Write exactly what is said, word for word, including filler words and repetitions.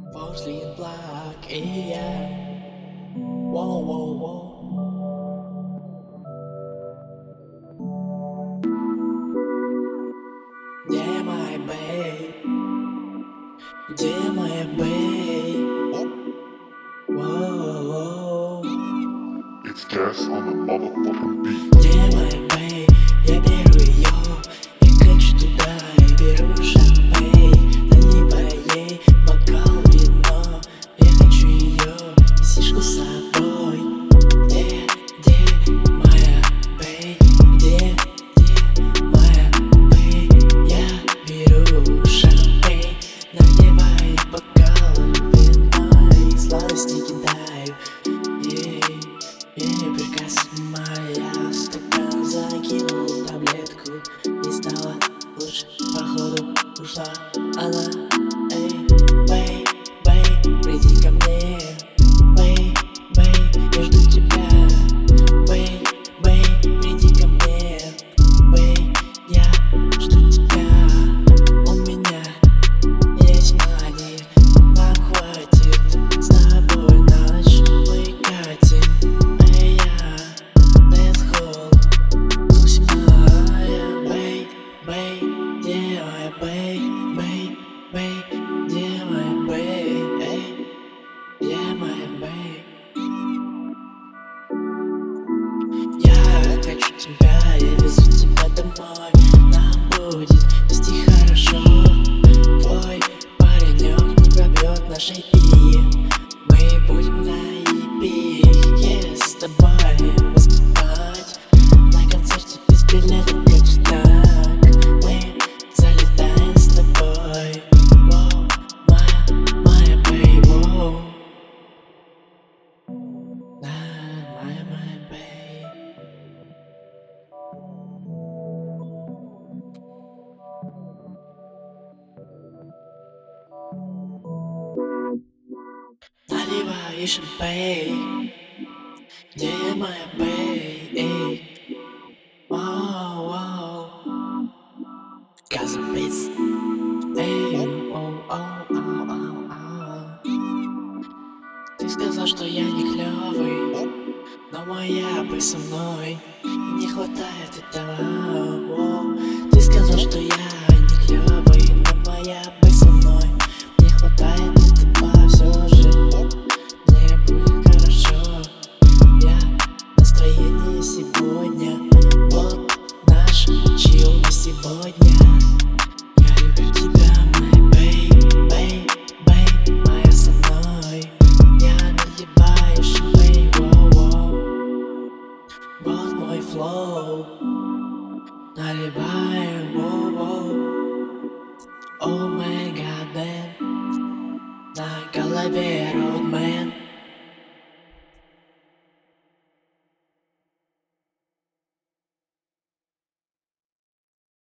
Porcelain black, yeah. Whoa, whoa, whoa. Где моя бэй? Где моя бэй? Whoa. It's gas on the motherfucking beat. Где моя бэй? Я беру ее, я кричу туда, я беру шампейн. Наливай ей бокал вино, я хочу ее и сишку с собой. Где, где моя бэй? Где, где моя бэй? Я беру шампейн, наливай бокал вино и сладости кидаю. Ей, ей прекрасна моя стакан, закинул таблетку, не стало лучше, походу ушла она. Эй, бэй, бэй, приди ко мне. Бэй, бэй, я жду тебя. Бэй, бэй, приди ко мне. Бэй, я жду тебя. У меня есть money, нам хватит с тобой на ночь. Мы катим, а я dancehall, тусим моя. Бэй, бэй, где моя бэй? Бэй, бэй, где моя бэй? Эй, где моя бэй? Я хочу тебя, я везу тебя домой. Нам будет вести хорошо. Твой паренек не пробьет нашей пи. Мы будем на и пи с тобой выступать на концерте без билетов, как же так? Мы залетаем с тобой. Воу, моя, моя бэй, воу. Да, моя, моя бэй. Наливай шампейн. Где моя бэй? Эй, вау, вау. Газа битс. Эй, оу, оу, оу, оу, оу. Ты сказал, что я не клёвый, но моя бэй со мной. Не хватает этого. Воу. Ты сказал, что я не клёвый, но моя бэй со мной. Не хватает этого всё же. Мне будет хорошо. Я в настроении сегодня. Вот наш чил на сегодня. Я люблю тебя, моя бэй, бэй, бэй, моя со мной. Я наливаю шампейн, воу-воу. Вот мой флоу. Наливаю, воу-воу. О,